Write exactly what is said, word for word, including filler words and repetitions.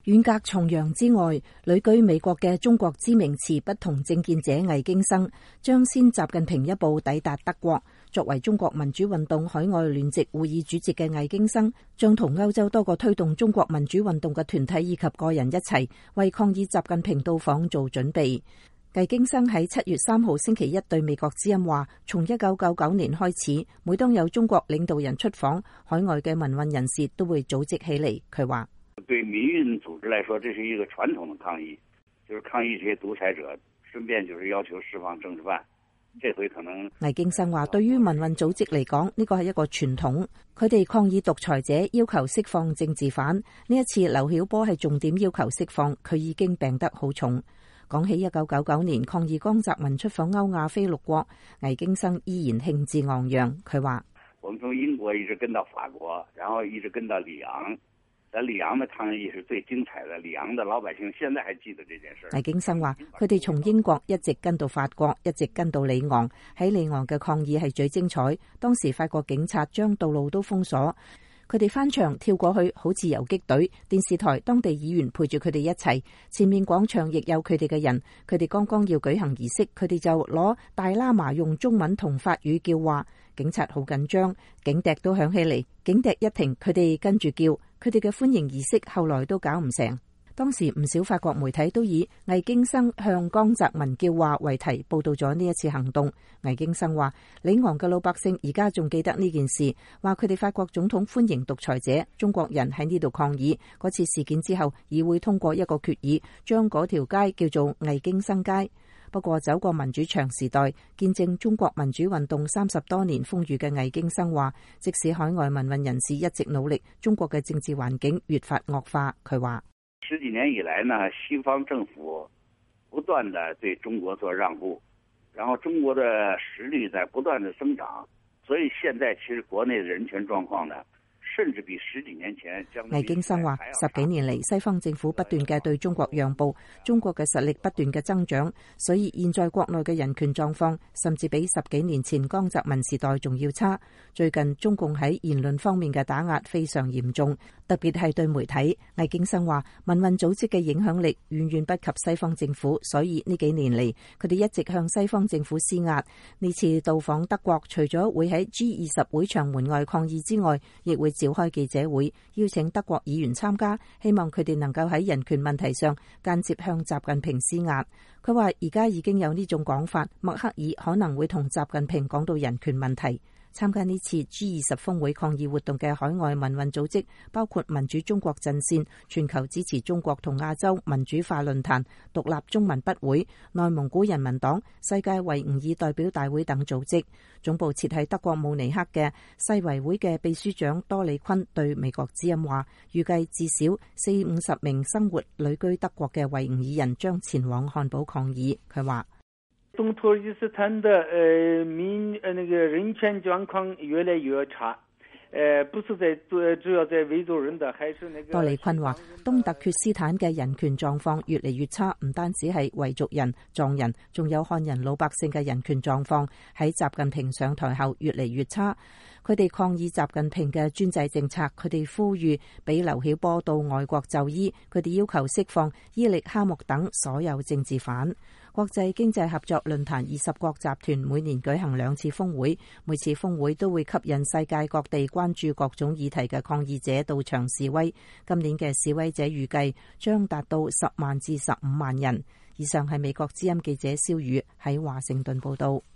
遠隔重洋之外，旅居美國嘅中國知名持不同政見者魏京生將先習近平一步抵達德國。作為中國民主運動海外聯席會議主席嘅魏京生，將同歐洲多個推動中國民主運動嘅團體以及個人一齊，為抗議習近平到訪做準備。魏京生喺七月三號星期一對美國之音話，從一九九九年開始，每當有中國領導人出訪，海外嘅民運人士都會組織起嚟。佢話： 對民運組織來說，這是一個傳統的抗議，就是抗議這些獨裁者，順便就是要求釋放政治犯。這回可能魏京生話，對於民運組織嚟講，呢個係一個傳統，佢哋抗議獨裁者，要求釋放政治犯。呢一次劉曉波係重點要求釋放，佢已經病得好重。講起一九九九年抗議江澤民出訪歐亞非六國，魏京生依然興致昂揚。佢話： 我們從英國一直跟到法國，然後一直跟到里昂。在里昂的抗議是最精彩的，里昂的老百姓現在還記得這件事。 魏京生話：佢哋從英國一直跟到法國，一直跟到里昂。喺里昂嘅抗議係最精彩，當時法國警察將道路都封鎖。佢哋翻牆跳過去，好似游擊隊。電視台、當地議員陪住佢哋一齊，前面廣場亦有佢哋嘅人。佢哋剛剛要舉行儀式，佢哋就攞大喇嘛用中文同法語叫話。警察好緊張，警笛都響起嚟。警笛一停，佢哋跟住叫。佢哋嘅歡迎儀式後來都搞唔成。當時唔少法國媒體都以魏京生向江澤民叫話為題報道咗呢一次行動。魏京生話：里昂嘅老百姓而家仲記得呢件事，話佢哋法國總統歡迎獨裁者，中國人喺呢度抗議。嗰次事件之後，議會通過一個決議，將嗰條街叫做魏京生街。不過走過民主長時代，見證中國民主運動三十多年風雨嘅魏京生話，即使海外民運人士一直努力，中國嘅政治環境越發惡化。佢話： 十幾年以來呢，西方政府不斷地對中國做讓步，然後中國的實力在不斷地增長，所以現在其實國內的人權狀況呢，甚至比十幾年前。 魏京生話：十幾年嚟，西方政府不斷嘅對中國讓步，中國嘅實力不斷嘅增長，所以現在國內嘅人權狀況甚至比十幾年前江澤民時代仲要差。最近中共喺言論方面嘅打壓非常嚴重，特別係對媒體。魏京生話：民運組織嘅影響力遠遠不及西方政府，所以呢幾年嚟，佢哋一直向西方政府施壓。呢次到訪德國，除咗會喺 G 二十會場門外抗議之外，亦會召開記者會，邀請德國議員參加，希望佢哋能夠喺人權問題上間接向習近平施壓。佢話而家已經有呢種講法，默克爾可能會同習近平講到人權問題。參加呢次 G 二十峰會抗議活動嘅海外民運組織包括民主中國陣線、全球支持中國同亞洲民主化論壇、獨立中文筆會、內蒙古人民黨、世界維吾爾代表大會等組織。總部設喺德國慕尼黑嘅世維會嘅秘書長多里坤對美國之音話，預計至少四五十名生活旅居德國嘅維吾爾人將前往漢堡抗議。佢話： 東土爾斯坦的呃民呃那個人權狀況越來越差，呃不是在主主要在維族人的，還是那個。 多里坤話：東突厥斯坦嘅人權狀況越嚟越差，唔單止係維族人、藏人，仲有漢人老百姓嘅人權狀況喺習近平上台後越嚟越差。佢哋抗議習近平嘅專制政策，佢哋呼籲俾劉曉波到外國就醫，佢哋要求釋放伊力哈木等所有政治犯。國際經濟合作論壇二十國集團每年舉行兩次峰會，每次峰會都會吸引世界各地關注各種議題嘅抗議者到場示威。今年嘅示威者預計將達到十萬至十五萬人。以上係美國之音記者蕭宇喺華盛頓報道。